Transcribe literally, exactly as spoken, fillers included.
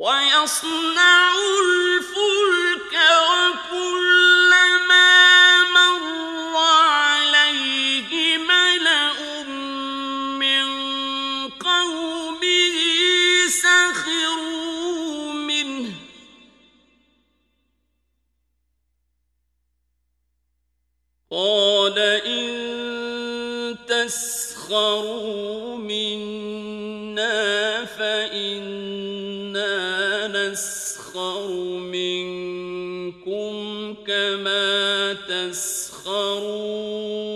ويصنع الفلك وكلما مر عليه ملأ من قومه سخروا منه قال إن تسخروا منا فإنا نسخر منكم كما تسخرون